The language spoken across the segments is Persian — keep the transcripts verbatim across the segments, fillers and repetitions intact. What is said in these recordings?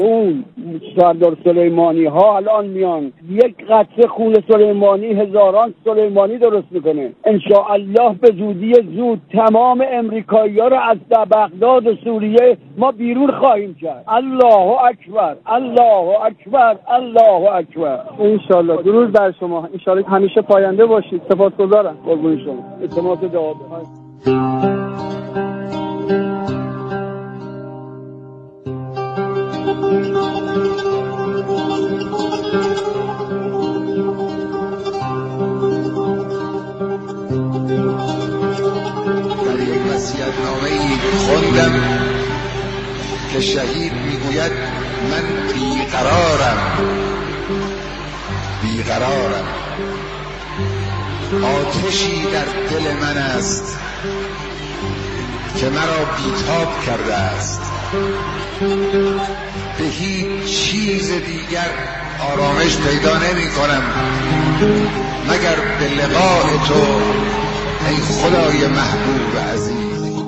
اون سردار سلیمانی ها الان میان یک قطره خون سلیمانی هزاران سلیمانی درست میکنه. انشاءالله به زودی زود تمام امریکایی ها رو از بغداد و سوریه ما بیرون خواهیم کرد. الله اکبر، الله اکبر، الله اکبر. انشاءالله. درود بر شما. انشاءالله همیشه پاینده باشید. سپاسگزارم. قربون شما. اعتماد دعا. در یک وصیت‌نامه‌ای خوندم که شهید میگوید من بیقرارم بیقرارم آتشی در دل من است که مرا بیتاب کرده است، به هیچ چیز دیگر آرامش پیدا نمی کنم مگر به لقاء تو ای خدای محبوب عزیز.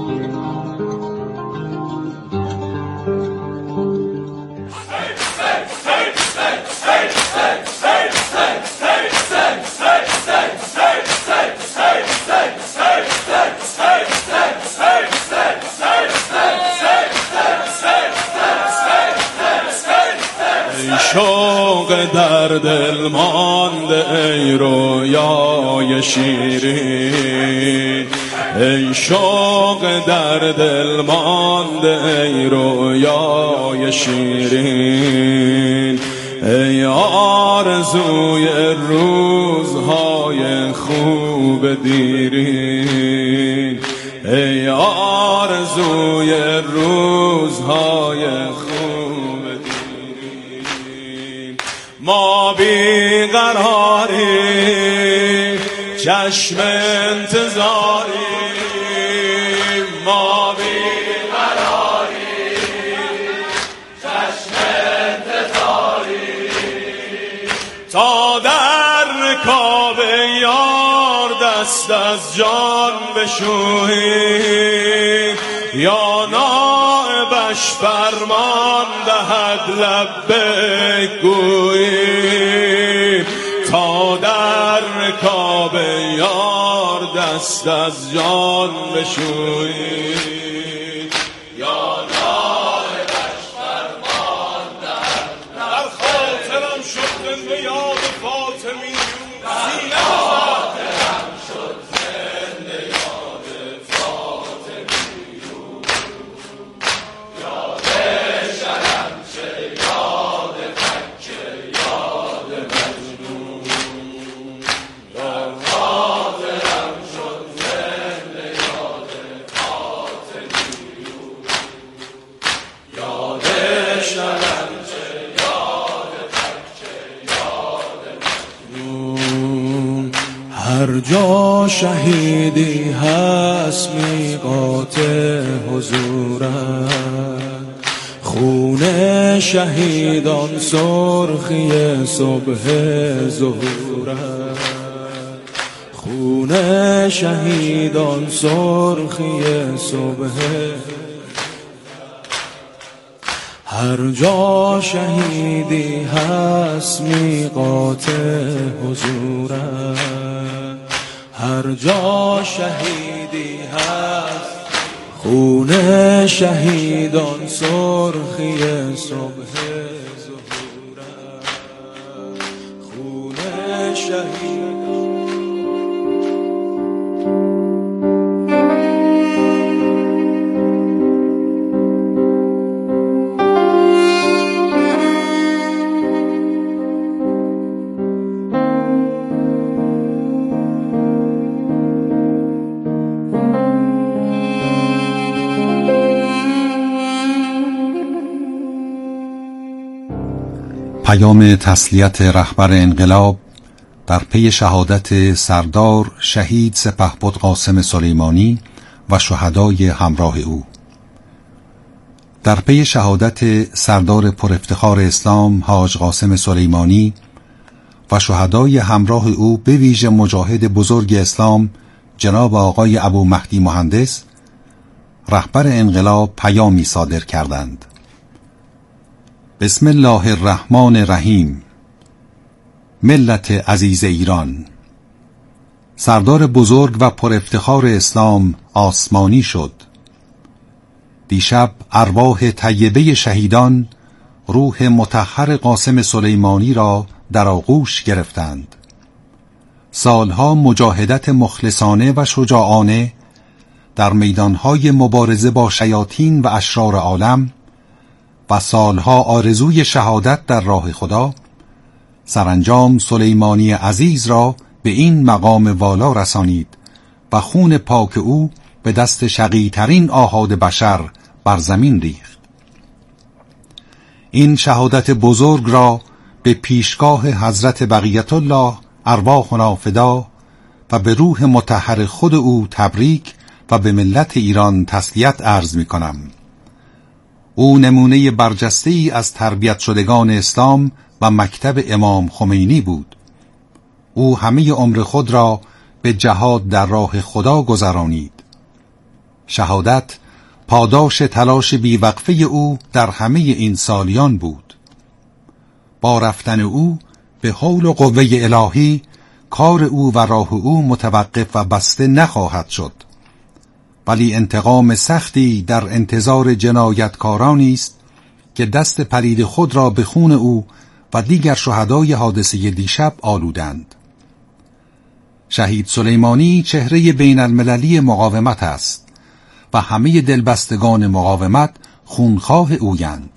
شوق در دل مانده ای رویای شیرین، ای شوق در دل مانده ای رویای شیرین، ای آرزوی روزهای خوب دیرین، ای آرزوی روزهای خوب. ما بیقراریم چشم انتظاریم، ما بیقراریم چشم انتظاریم، تا در رکاب یار دست از جان بشوییم، یا نائبش فرمان دهد لبیک گوییم، تا در رکاب یار دست از جان بشوییم، یا نائبش فرمان دهد. در خاطرم شد زنده یاد فاطمی سینه خاطرم شد زنده یاد فاطمی یاد شرم چه یاد مکه یاد مجنون، یاد خاطرم شد زنده یاد فاطمی یاد شرم چه یاد مکه یاد مجنون. هر جا شهیدی هست میقات حضورت، خون شهیدان سرخی صبح ظهورت، خون شهیدان سرخی صبح. هر جا شهیدی هست میقات حضورت، هر جا شهیدی هست خون شهیدان سرخی صبح ظهورت، خون شهیدان. پیام تسلیت رهبر انقلاب در پی شهادت سردار شهید سپهبد قاسم سلیمانی و شهدای همراه او. در پی شهادت سردار پر افتخار اسلام حاج قاسم سلیمانی و شهدای همراه او، به ویژه مجاهد بزرگ اسلام جناب آقای ابو مهدی مهندس، رهبر انقلاب پیامی صادر کردند. بسم الله الرحمن الرحیم. ملت عزیز ایران، سردار بزرگ و پر افتخار اسلام آسمانی شد. دیشب ارواح طیبه شهیدان روح مطهر قاسم سلیمانی را در آغوش گرفتند. سالها مجاهدت مخلصانه و شجاعانه در میدانهای مبارزه با شیاطین و اشرار عالم و سالها آرزوی شهادت در راه خدا، سرانجام سلیمانی عزیز را به این مقام والا رسانید و خون پاک او به دست شقی‌ترین آحاد بشر بر زمین ریخت. این شهادت بزرگ را به پیشگاه حضرت بقیت الله ارواحنا فدا و به روح مطهر خود او تبریک و به ملت ایران تسلیت عرض می کنم. او نمونه برجسته‌ای از تربیت شدگان اسلام و مکتب امام خمینی بود. او همه عمر خود را به جهاد در راه خدا گذرانید. شهادت پاداش تلاش بیوقفه او در همه این سالیان بود. با رفتن او به حول و قوه الهی کار او و راه او متوقف و بسته نخواهد شد، ولی انتقام سختی در انتظار جنایتکارانی است که دست پلید خود را به خون او و دیگر شهدای حادثه دیشب آلودند. شهید سلیمانی چهره بین المللی مقاومت است و همه دلبستگان مقاومت خونخواه اویند.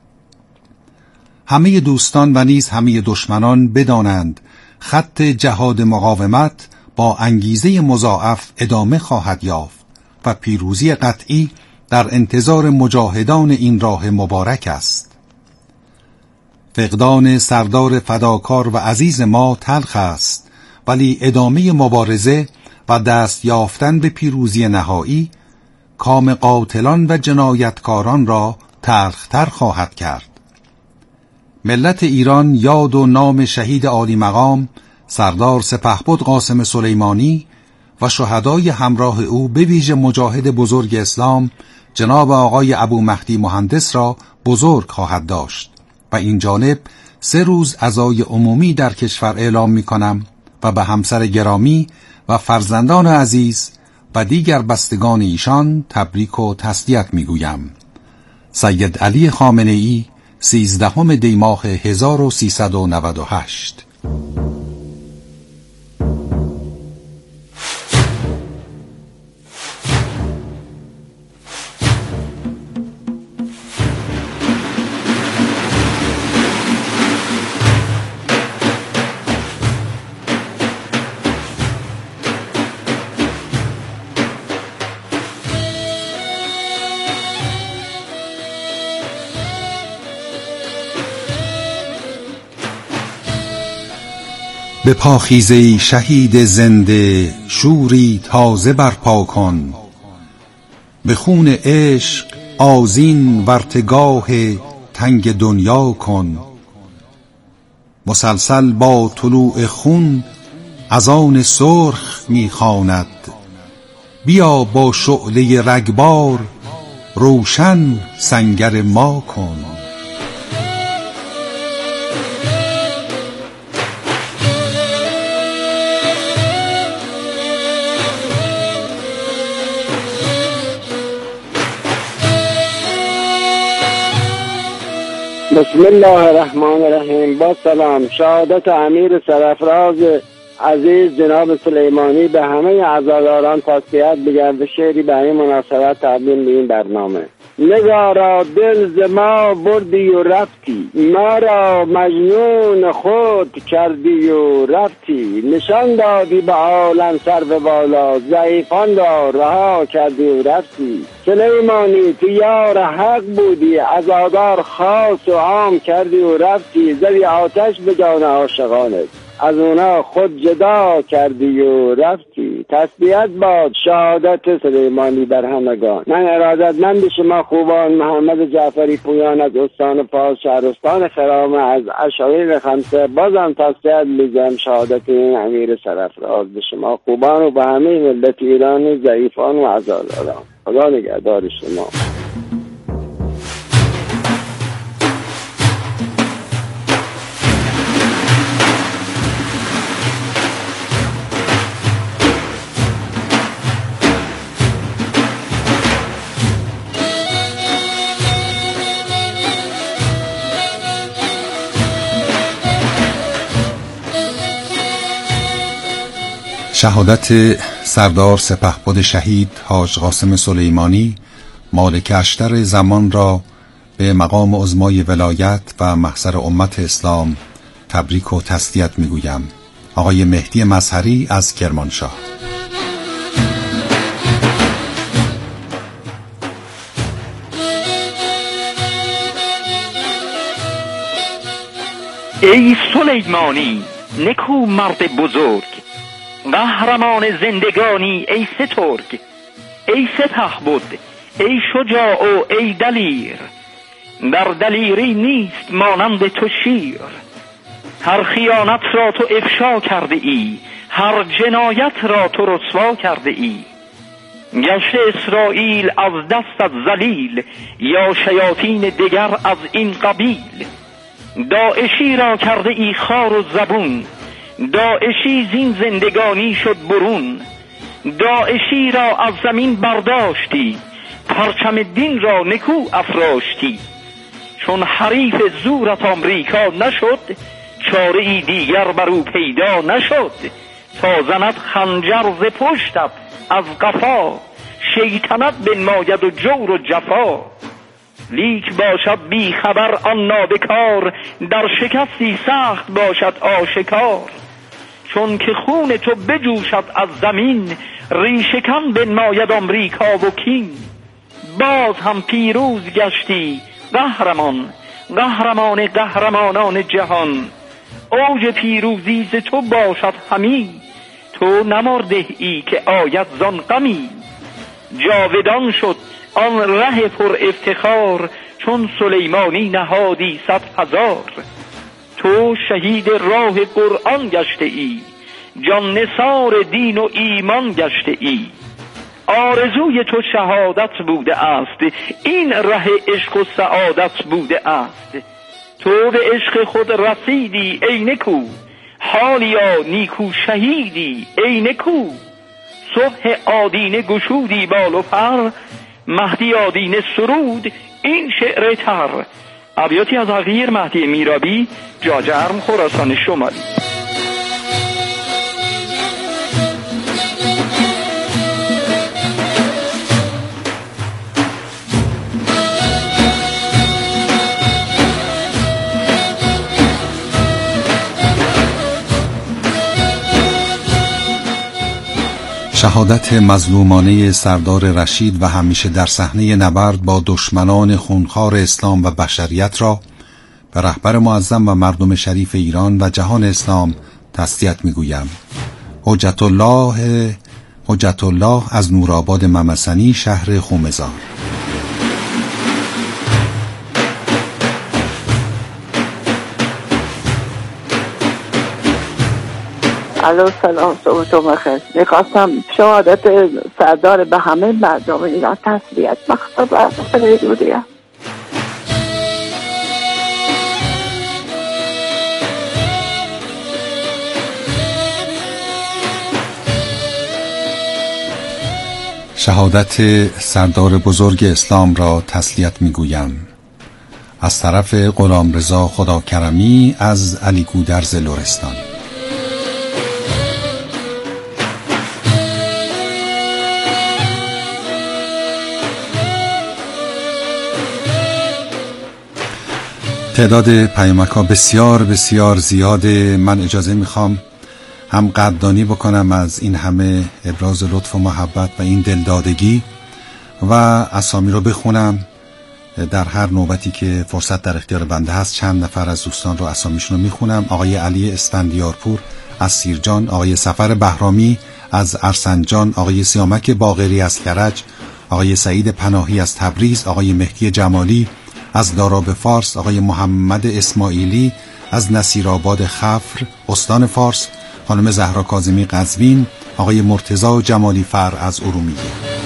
همه دوستان و نیز همه دشمنان بدانند خط جهاد مقاومت با انگیزه مضاعف ادامه خواهد یافت و پیروزی قطعی در انتظار مجاهدان این راه مبارک است. فقدان سردار فداکار و عزیز ما تلخ است، ولی ادامه مبارزه و دست یافتن به پیروزی نهایی کام قاتلان و جنایتکاران را تلختر خواهد کرد. ملت ایران یاد و نام شهید عالی مقام سردار سپهبد قاسم سلیمانی و شهدای همراه او به ویژه مجاهد بزرگ اسلام جناب آقای ابو مهدی مهندس را بزرگ خواهد داشت و این جانب سه روز عزای عمومی در کشور اعلام می کنم و به همسر گرامی و فرزندان عزیز و دیگر بستگان ایشان تبریک و تسلیت می گویم. سید علی خامنه ای، سیزدهم دی ماه هزار و سیصد و نود و هشت. به پاخیزه شهید زنده شوری تازه برپا کن، به خون عشق آذین ورتگاه تنگ دنیا کن. مسلسل با طلوع خون اذان سرخ میخواند، بیا با شعله رگبار روشن سنگر ما کن. بسم الله الرحمن الرحیم. با سلام. شهادت امیر سرفراز عزیز جناب سلیمانی به همه عزاداران تسلیت بگرد. شعری به این مناسبت تقدیم به این برنامه. نگارا دل ز ما بردی و رفتی، ما را مجنون خود کردی و رفتی. نشان دادی به عالم سرو بالا، ضعیفان را رها کردی و رفتی. سلیمانی تو یار حق بودی، عزادار خاص و عام کردی و رفتی. زدی آتش به جان عاشقانت، از اونا خود جدا کردی و رفتی. تسلیت باد شهادت سلیمانی بر همگان. من ارادتمند شما خوبان محمد جعفری پویان از استان فاس شهرستان خرامه از اشایر خمسه بازم تسلیت میگم شهادت این امیر سرفراز به شما خوبان و به همه ملت ایران ضعیفان و عزاداران. خدا نگهدار شما. شهادت سردار سپهبد شهید حاج قاسم سلیمانی مالک اشتر زمان را به مقام عظمای ولایت و محضر امت اسلام تبریک و تسلیت میگویم. آقای مهدی مظهری از کرمانشاه. ای سلیمانی نکو مرد بزرگ، قهرمان زندگانی ای سترگ، ای سپهبد ای شجاع و ای دلیر، در دلیری نیست مانند تو شیر. هر خیانت را تو افشا کرده ای، هر جنایت را تو رسوا کرده ای. گشت اسرائیل از دستت ذلیل، یا شیاطین دگر از این قبیل. داعشی را کرده ای خار و زبون، داعشی زین زندگانی شد برون. داعشی را از زمین برداشتی، پرچم دین را نکو افراشتی. چون حریف زورت آمریکا نشد، چاره ای دیگر بر او پیدا نشد. تا زند خنجر ز پشتت از قفا، شیطنت بنماید و جور و جفا. لیک باشد بی خبر آن نابکار، در شکستی سخت باشد آشکار. چون که خون تو بجوشد از زمین، ریشکن بنماید آمریکا و کین. باز هم پیروز گشتی قهرمان، قهرمان قهرمانان جهان. اوج پیروزی ز تو باشد همی، تو نمرده ای که آید زان غمی. جاودان شد آن ره پر افتخار، چون سلیمانی نهادی صد هزار. تو شهید راه قرآن گشته ای، جان نثار دین و ایمان گشته ای. آرزوی تو شهادت بوده است، این ره عشق و سعادت بوده است. تو به عشق خود رسیدی ای نکو، حالیا نیکو شهیدی ای نکو. صبح آدینه گشودی بال و پر، مهدی آدینه سرود این شعر تر. ابیاتی از حقیر مهدی میرابی، جاجرم خراسان شمالی. شهادت مظلومانه سردار رشید و همیشه در صحنه نبرد با دشمنان خونخوار اسلام و بشریت را به رهبر معظم و مردم شریف ایران و جهان اسلام تسلیت میگویم. حجت الله حجت الله از نورآباد ممسنی، شهر خومزار. الو سلام، صبحتون بخیر. میخواستم شهادت سردار به همه مردم ایران تسلیت مخصوصا به اهل سوریه. شهادت سردار بزرگ اسلام را تسلیت میگویم. از طرف غلامرضا خداکرمی از علی گودرز لرستان. تعداد پیامک‌ها بسیار بسیار زیاده. من اجازه میخوام هم قدردانی بکنم از این همه ابراز لطف و محبت و این دلدادگی و اسامی رو بخونم در هر نوبتی که فرصت در اختیار بنده هست. چند نفر از دوستان رو اسامیشون رو میخونم. آقای علی اسفندیارپور از سیرجان، آقای سفر بهرامی از ارسنجان، آقای سیامک باقری از کرج، آقای سعید پناهی از تبریز، آقای مهدی جمالی از داراب فارس، آقای محمد اسماعیلی از نصیرآباد خفر استان فارس، خانم زهرا کاظمی قزوین، آقای مرتضی جمالی فر از ارومیه.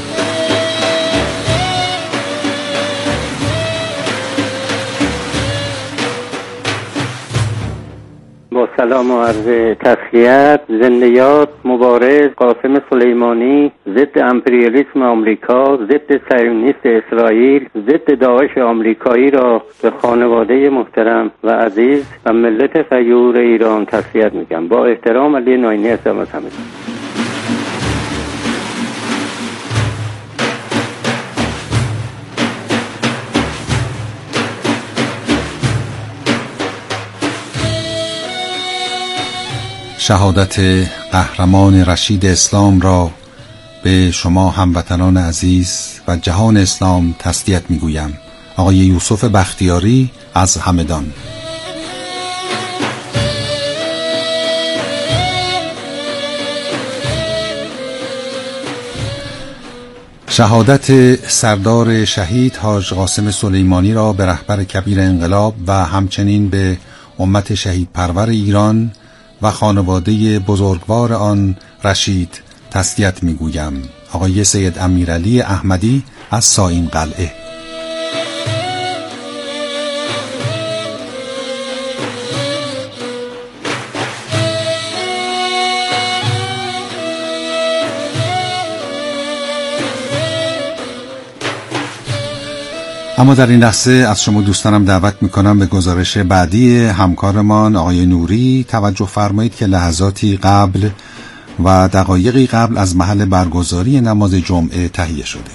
با سلام و عرض تسلیت. زنده یاد مبارز قاسم سلیمانی، ضد امپریالیسم آمریکا، ضد صهیونیست اسرائیل، ضد داعش آمریکایی را به خانواده محترم و عزیز و ملت غیور ایران تسلیت میگم. با احترام، علی ناینی هستم از همه. شهادت قهرمان رشید اسلام را به شما هموطنان عزیز و جهان اسلام تسلیت میگویم. آقای یوسف بختیاری از همدان. شهادت سردار شهید حاج قاسم سلیمانی را به رهبر کبیر انقلاب و همچنین به امت شهید پرور ایران و خانواده بزرگوار آن رشید تسلیت میگویم. آقای سید امیرعلی احمدی از ساین قلعه. اما در این لحظه از شما دوستانم دعوت میکنم به گزارش بعدی همکارمان آقای نوری توجه فرمایید که لحظاتی قبل و دقایقی قبل از محل برگزاری نماز جمعه تهیه شده.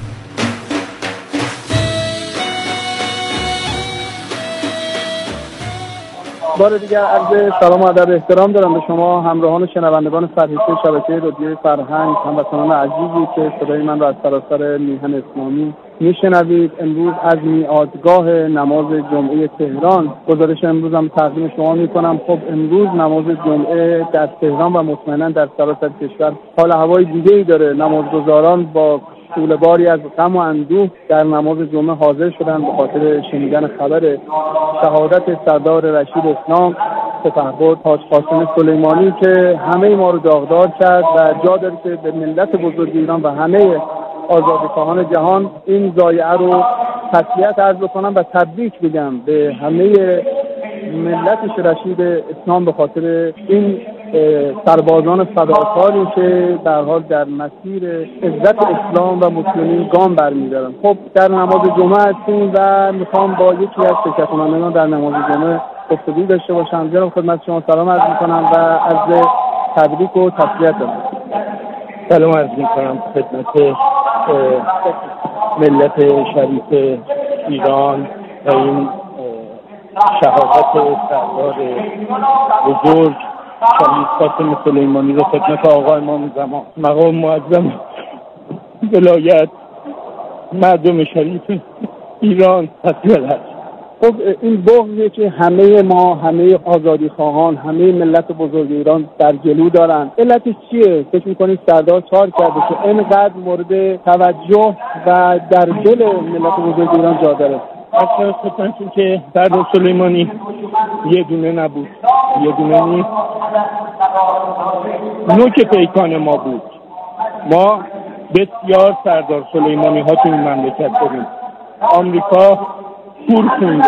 بار دیگر عرض سلام و ادب احترام دارم به شما همراهان و شنوندگان فرهیخته شبکه رادیوی فرهنگ، هموطنان عزیزی که صدای من را از سراسر میهن اسلامی میشنوید. امروز از میعادگاه نماز جمعه تهران گزارش امروز هم تقدیم شما میکنم. خب امروز نماز جمعه در تهران و مطمئنا در سراسر کشور حال هوای دیگه‌ای داره. نمازگزاران با شعله باری از غم و اندوه در نماز جمعه حاضر شدن به خاطر شنیدن خبر شهادت سردار رشید اسلام سپهبد حاج قاسم سلیمانی که همه ما رو داغدار کرد و جا داره که به ملت بزرگ ایران و همه آزادیخواهان جهان این ضایعه رو تسلیت عرض بکنم و تبریک بگم به همه ملت رشید اسلام به خاطر این سربازان فداکاری که در حال در مسیر عزت اسلام و مسلمین گام برمی‌دارن. خب در نماز جمعه هستیم و میخوام با یکی از شرکت کنندگان در نماز جمعه گفتگو داشته باشم. جناب خدمت شما سلام عرض میکنم و از تبریک و تسلیت دارم. سلام عرض میکنم خدمت ملت شریف ایران و این شهادت سردار بزرگ شهید قاسم سلیمانی رو خدمت آقا امام زمان مقام معظم ولایت مردم شریف ایران تسلیت هست. خب این بغضی که همه ما همه آزادی خواهان همه ملت بزرگ ایران در گلو دارن علتش چیه؟ فکر میکنید سردار چهار کرده که اینقدر مورد توجه و در دل ملت بزرگ ایران جا داره؟ اصلا خدمتتون که سردار سلیمانی یه دونه نبود، یه دونه نیست، نوک پیکان ما بود. ما بسیار سردار سلیمانی ها تو این مملکت داریم. آمریکا کور خونده.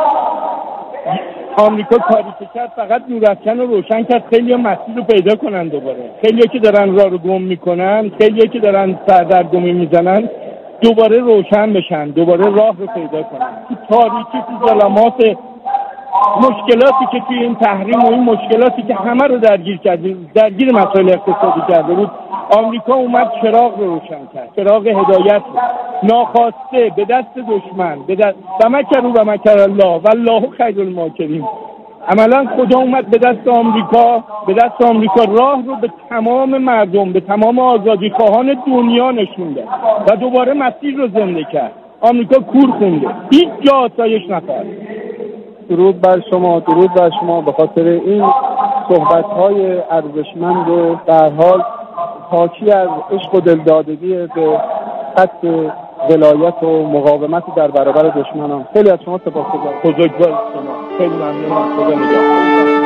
آمریکا کاری که کرد فقط نورافکن رو روشن کرد خیلی ها مسیر رو پیدا کنن دوباره. خیلی ها که دارن راه رو گم میکنن، خیلی ها که دارن سردرگمی میزنن دوباره روشن بشن، دوباره راه رو پیدا کنن. تو تاریکی، تو ظلمات، مشکلاتی که توی این تحریم و این مشکلاتی که همه رو درگیر کرده، درگیر مسائل اقتصادی کرده بود، آمریکا اومد چراغ رو روشن کرد، چراغ هدایت رو ناخواسته به دست دشمن، به دست و مکروا و مکر الله والله خیر الماکرین. عملا خدا اومد به دست آمریکا، به دست آمریکا راه رو به تمام مردم، به تمام آزادی خواهان دنیا نشون داد و دوباره مسیر رو زنده کرد. آمریکا کور خونده، هیچ جا آسایش نخواهد. درود بر شما، درود بر شما. به خاطر این صحبت‌های ارزشمند و در حال حاکی از عشق و دلدادگی به خط ولایت و مقاومت در برابر دشمنان. خیلی از شما سپاسگزارم. بزرگوار شما. خیلی ممنونم. خدا نگهدار.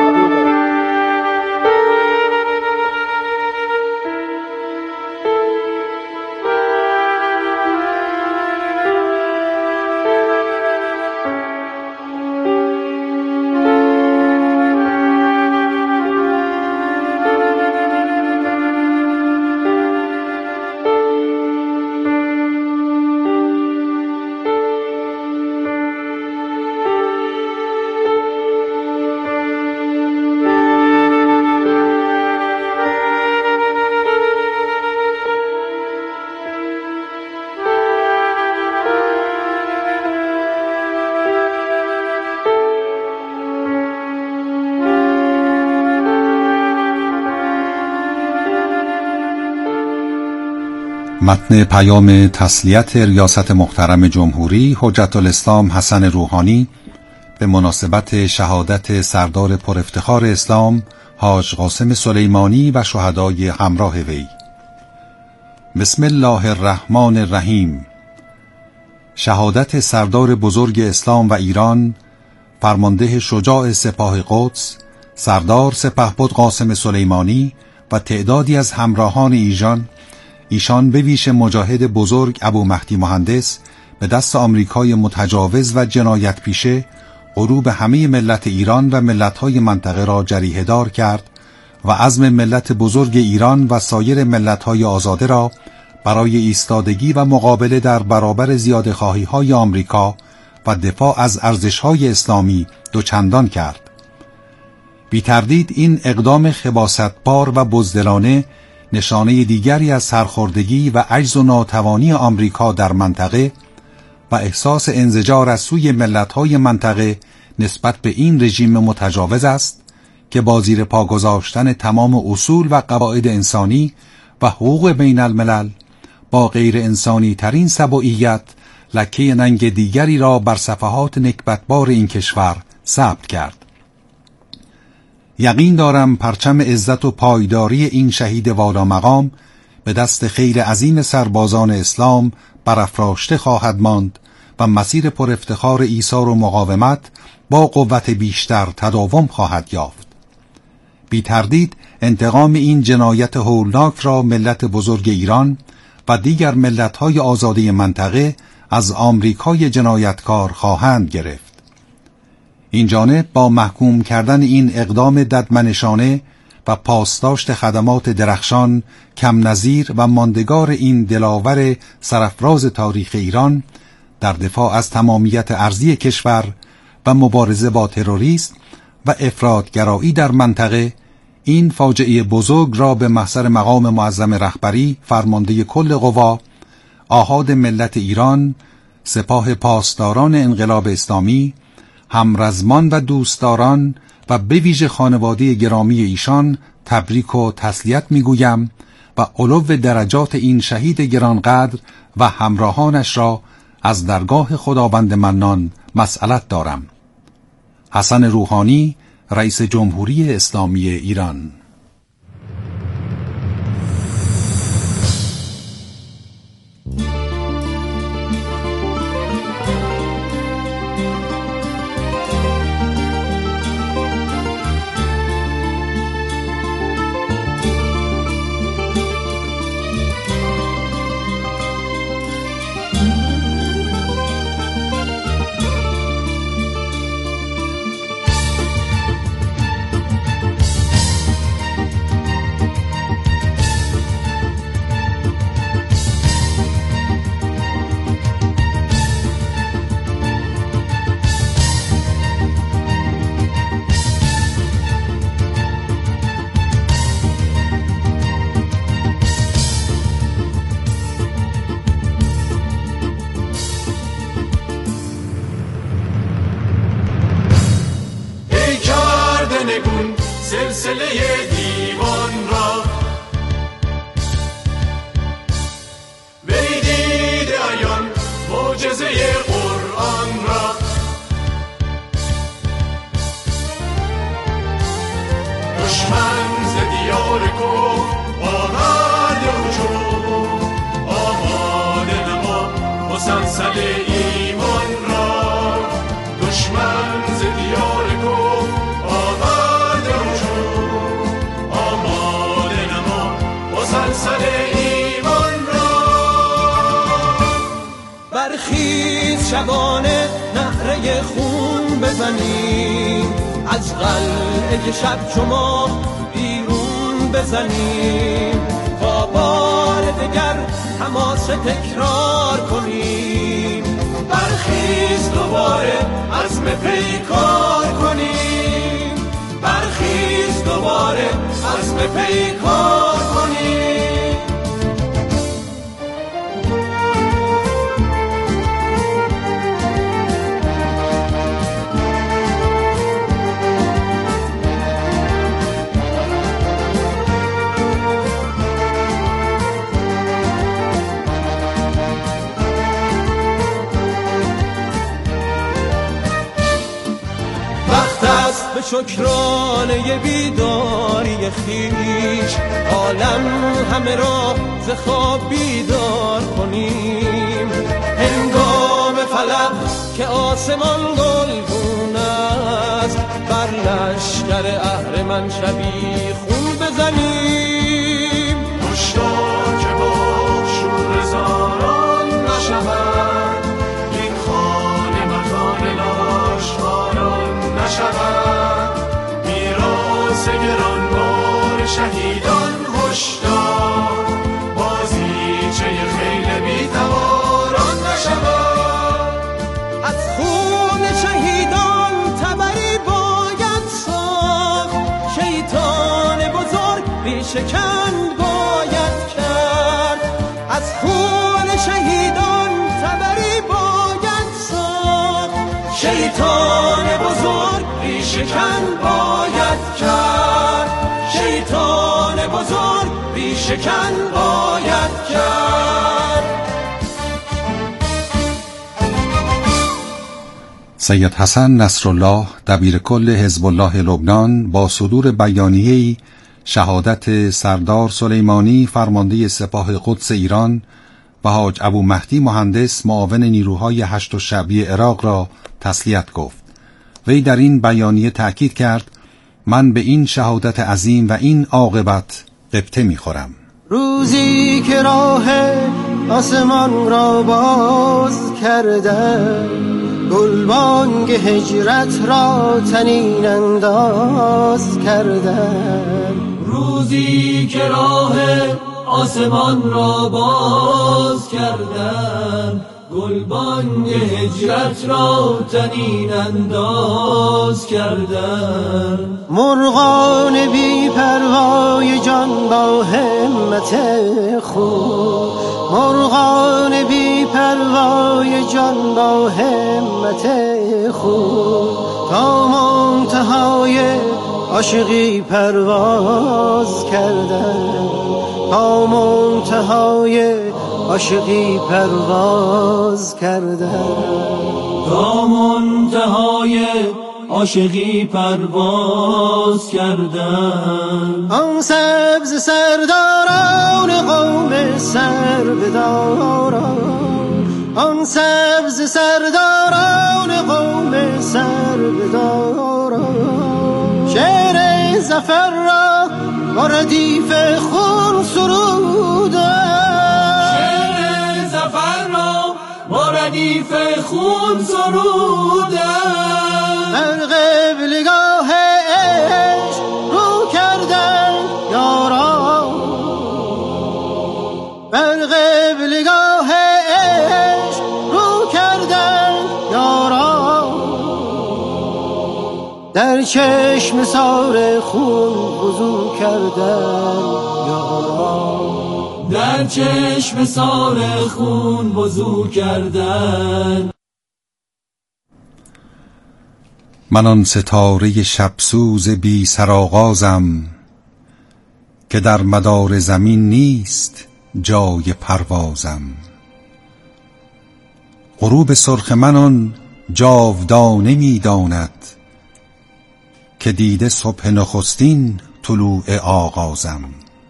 متن پیام تسلیت ریاست محترم جمهوری حجت الاسلام حسن روحانی به مناسبت شهادت سردار پرافتخار اسلام حاج قاسم سلیمانی و شهدای همراه وی. بسم الله الرحمن الرحیم. شهادت سردار بزرگ اسلام و ایران، فرمانده شجاع سپاه قدس سردار سپهبد قاسم سلیمانی و تعدادی از همراهان ایشان ایشان به ویژه مجاهد بزرگ ابو مهدی مهندس به دست آمریکای متجاوز و جنایت پیشه غروب همه ملت ایران و ملت‌های منطقه را جریحه دار کرد و عزم ملت بزرگ ایران و سایر ملت‌های آزاده را برای ایستادگی و مقابله در برابر زیادخواهی‌های آمریکا و دفاع از ارزش‌های اسلامی دوچندان کرد. بی تردید این اقدام خباثتبار و بزدلانه نشانه دیگری از سرخوردگی و عجز و ناتوانی آمریکا در منطقه و احساس انزجار از سوی ملت‌های منطقه نسبت به این رژیم متجاوز است که با زیر پا گذاشتن تمام اصول و قواعد انسانی و حقوق بین الملل با غیر انسانی ترین سبوعیت لکه ننگ دیگری را بر صفحات نکبتبار این کشور ثبت کرد. یقین دارم پرچم عزت و پایداری این شهید والا مقام به دست خیل عظیم سربازان اسلام برافراشته خواهد ماند و مسیر پر افتخار ایثار و مقاومت با قوت بیشتر تداوم خواهد یافت. بی تردید انتقام این جنایت هولناک را ملت بزرگ ایران و دیگر ملت‌های آزاده منطقه از آمریکای جنایتکار خواهند گرفت. این جانب با محکوم کردن این اقدام ددمنشانه و پاسداشت خدمات درخشان کم نظیر و ماندگار این دلاور سرافراز تاریخ ایران در دفاع از تمامیت ارضی کشور و مبارزه با تروریسم و افراطگرایی در منطقه، این فاجعه بزرگ را به محضر مقام معظم رهبری فرمانده کل قوا، آحاد ملت ایران، سپاه پاسداران انقلاب اسلامی، همرزمان و دوستداران و به ویژه خانواده گرامی ایشان تبریک و تسلیت میگویم و علو درجات این شهید گرانقدر و همراهانش را از درگاه خداوند منان مسئلت دارم. حسن روحانی، رئیس جمهوری اسلامی ایران. سلسله دیوان را برید عیان معجزه قرآن را دشمن ز دیار کفر آورد هجوم آماده نما مسلسل ایمان را دشمن ز دیار کفر مسلسل ایمان را برخیز شبانه نعره خون بزنیم از قلعه شب شما بیرون بزنیم تا بار دگر حماس تکرار کنیم برخیز دوباره عزم پیکار کنیم برخیز دوباره عزم پیکار کنیم به شکرانه بیداری خیش عالم همه را ز خواب بیدار کنیم. هنگام فلق که آسمان گلگون است بر لشکر اهرمن شبی خون بزنیم. هشدار که با شور زاران نشود این خانه مکان لاشکاران نشود. میراث گرانبار شهیدان هشدار بازیچه خیل بی‌تواران نشود. از خون شهیدان تبری باید ساخت شیطان بزرگ ریشه‌کن باید کرد. از خون شهیدان تبری باید ساخت شیطان بزرگ ریشه‌کن باید کرد. شیطان بزرگ ریشه‌کن باید کرد. سید حسن نصرالله دبیر کل حزب الله لبنان با صدور بیانیه‌ای شهادت سردار سلیمانی فرمانده سپاه قدس ایران و حاج ابو مهدی مهندس معاون نیروهای هشت شعبی عراق را تسلیت گفت. وی در این بیانیه تأکید کرد من به این شهادت عظیم و این عاقبت غبطه می‌خورم. روزی که راه آسمان را باز کرده گلبانگ هجرت را تنین انداز کردن. روزی که راه آسمان را باز کردن گلبانگ هجرت را تنین انداز کردن. مرغان بی پروای جان با همت خود مرغان بی پروای جان با همت خود تا منتهای عاشقی پرواز کردن. تا منتهای عاشقی پرواز کردن. تا منتهای عاشقی پرواز کردن. آن سبز سرداران قوم سربداران آن سبز سرداران قوم سربداران شعر ظفر را با ردیف خون سرودن. شعر ظفر را با ردیف خون سرودن. بر قبلگاه عشق رو کردن یاران. بر قبلگاه عشق رو کردن یاران. در چشم سار خون وضو کردن یاران. در چشم سار خون وضو کردن. من آن ستاره شبسوز بی سرآغازم که در مدار زمین نیست جای پروازم. غروب سرخ من آن جاودانه می داند که دیده صبح نخستین طلوع آغازم.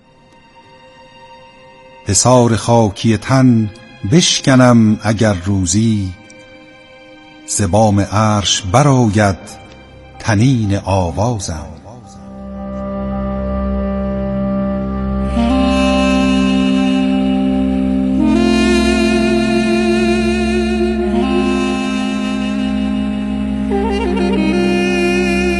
حصار خاکی تن بشکنم اگر روزی ز بام عرش برآید طنین آوازم.